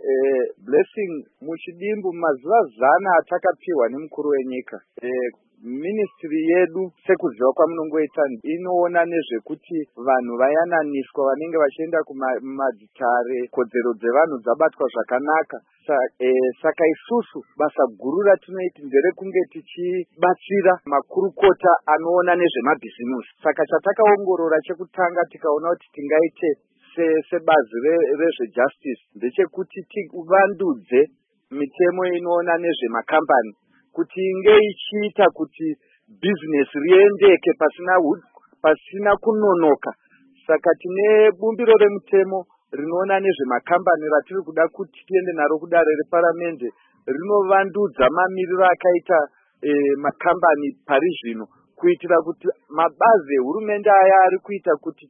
Blessing muchidimbu mazuva zana atakapiwa nemukuru wenyika. Ministry yedu sekuziva kwamunongoita inoona nezvekuti vanhu vayananiswa vanenge vachienda kumadzitare, kodzero dzevanhu dzabatwa zvakanaka. Saka isusu basa guru ratinoita nderekunge tichibatsira makurukota anoona nezvemabhizimusi. Saka chatakaongorora chekutanga tikaona kuti tingaite sebazi rezvejustice ndechekuti tivandudze mitemo inoona nezvemakambani kuti inge ichiita kuti business riendeke pasina kunonoka. Saka tine bumbiro remutemo rinoona nezvemakambani ratiri kuda kuti tiende naro kudare reparamende, rinovandudza mamiriro akaita makambani pari zvino kuitira kuti mabazi ehurumende aya ari kuita kuti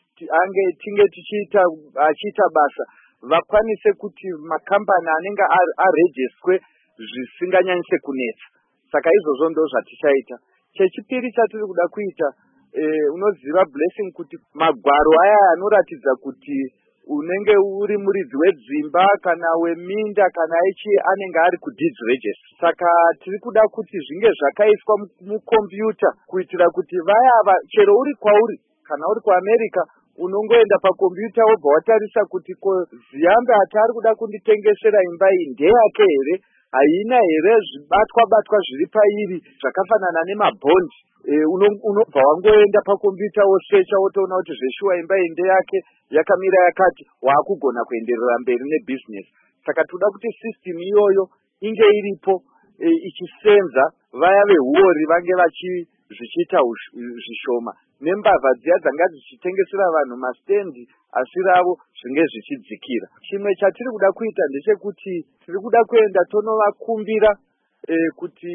tinge achiita basa vakwanise kuti makambani anenge arejestwe zvisinganyanyise kunetsa. Saka izvozvo ndo zvatichaita. Chechipiri chatiri kuda kuita, unoziva Blessing kuti magwaro aya anoratidza kuti unenge uri muridzi wedzimba kana weminda kana anenge ari kudeeds register. Saka tiri kuda kuti zvinge zvakaiswa mukombiyuta kuitira kuti vaya chero uri kwauri kana uri kuAmerica unongoenda pakombiyuta wobva watarisa kuti Ziyambe atari kuda kunditengesera imba iyi ndeyake here, haina here zvibatwa zviri pairi zvakafanana nemabhondi. Unobva wangoenda pakombiyuta wosecha wotoona kuti zveshuwa imba iyi ndeyake, yakamira yakati, wakugona kuenderera mberi nebusiness. Saka toda kuti system iyoyo inge iripo ichisenza vaya vehuori vange zvichiita zvishoma, nembavha dziya dzanga dzichitengesera vanhu mastendi asi ravo zvinge zvichidzikira. Chimwe chatiri kuda kuita ndechekuti tiri kuda kuenda tonovakumbira kuti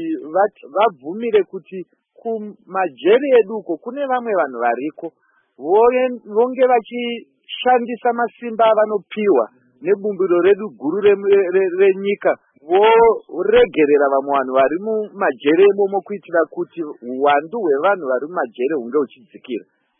vabvumire kuti kumajeri edu uko kune vamwe vanhu variko vonge vachishandisa masimba avanopiwa nebumbiro redu guru renyika, voregerera vamwe vanhu vari mumajeri imomo kuitira kuti uwandu hwevanhu vari mumajeri hunge huchidzikira.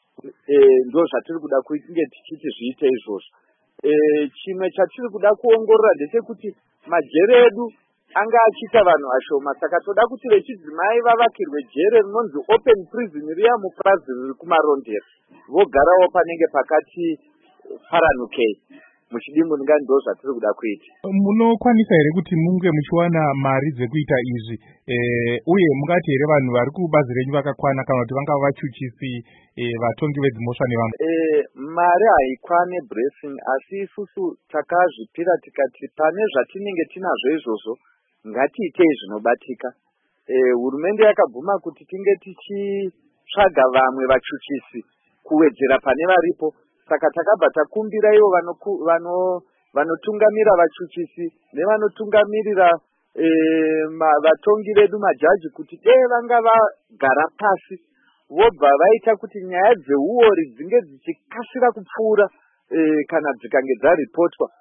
Ndo zvatiri kuda kunge tichiti zviite izvozvo. Chimwe chatiri kuda kuongorora ndechekuti majeri edu anga achiita vanhu vashoma. Saka toda kuti vechidzimai vavakirwe jeri rinonzi open prison riya mupurazi riri kumarondera, vogarawo panenge pakati paranukei. Muchidimbu ndinga ndo zvatiri kuda kuita. Munokwanisa here kuti munge muchiwana mari dzekuita izvi, uye mungati here vanhu vari kubazi renyu vakakwana kana kuti vanga vachuchisi vatongi vedzimhosva nevamwe? Mari haikwane Blessing, asi isusu takazvipira tikati pane zvatinenge tinazvo izvozvo ngatiitei zvinobatika. Hurumende yakabvuma kuti tinge tichitsvaga vamwe vachuchisi kuwedzera pane varipo. Saka takabva takumbira ivo vanotungamira vachuchisi nevanotungamirira vatongi vedu majaji kuti vanga vagara pasi vobva vaita kuti nyaya dzehuori dzinge dzichikasira kupfuura kana dzikange dzaripotwa.